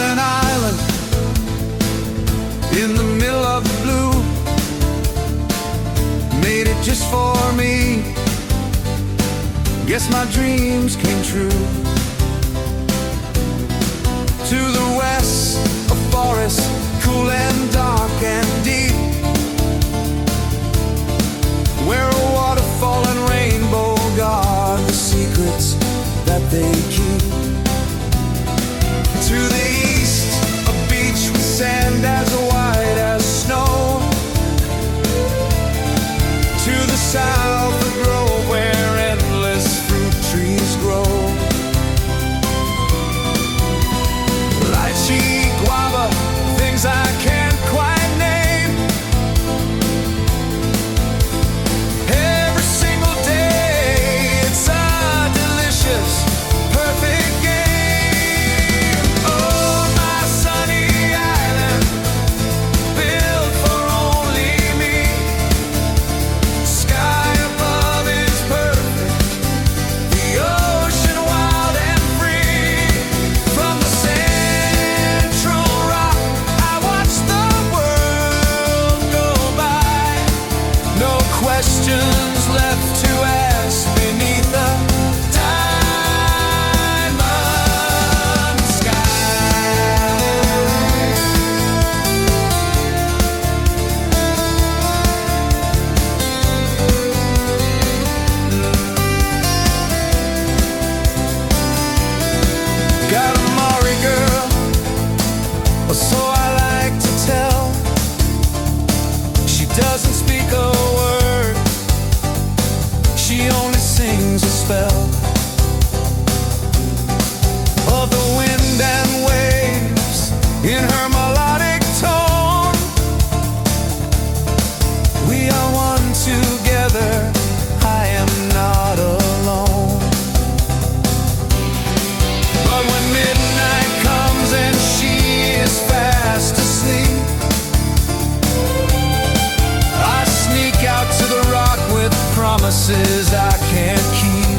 an island in the middle of the blue. Made it just for me. Guess my dreams came true. To the west, a forest, cool and dark and deep, where a waterfall and rainbow guard the secrets that they keep. To the east, a beach with sand as white as snow. To the south, a grove where endless fruit trees grow. Lychee, guava, things I can't quite name. Every single day, it's a delicious, perfect game. Oh, my sunny island, built for only me. Sky above is perfect, the ocean wild and free. From the central rock, I watch the world go by. No questions left to ask beneath the diamond sky. Got a Maury girl, or so I like to tell. She doesn't speak a word, she only sings a spell of the wind and waves in her melodic tone. We are one together, I am not alone. But when midnight comes and she is fast asleep, I sneak out to the rock with promises I can't keep.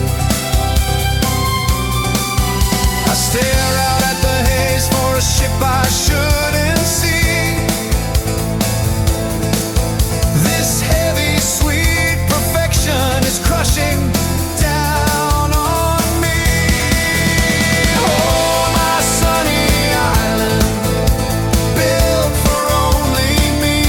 I stare out at the haze for a ship I shouldn't see. This heavy, sweet perfection is crushing down on me. Oh, my sunny island, built for only me.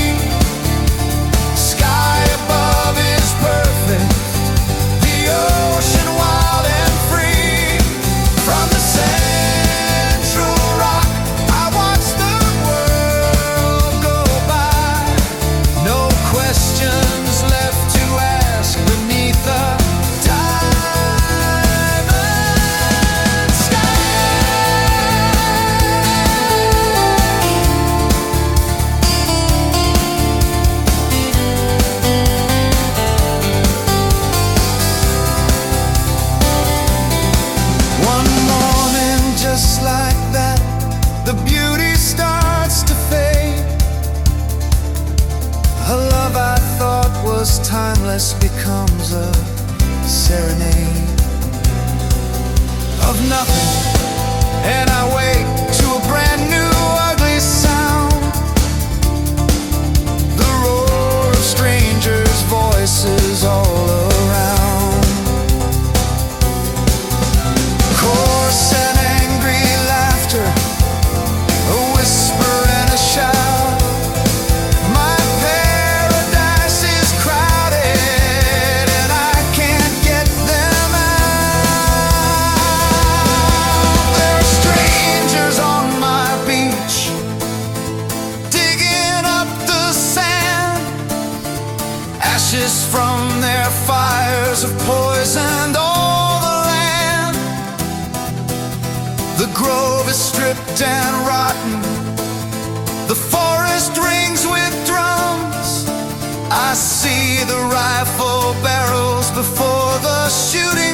Sky above is perfect, the ocean wild and free. From the central rock, I watch the world go by. No questions left to ask beneath the diamond sky. One morning, just like that, the beauty starts to fade. A love I thought was timeless becomes a serenade of nothing, and I wake to a brand new ugly sound. The roar of strangers' voices all around. Coarse and angry laughter, a whisper and a shout. My paradise is crowded and I can't get them out. There are strangers on my beach, digging up the sand. Ashes from their fires have poisoned all the land. The grove is stripped and rotten, the forest rings with drums. I see the rifle barrels before the shooting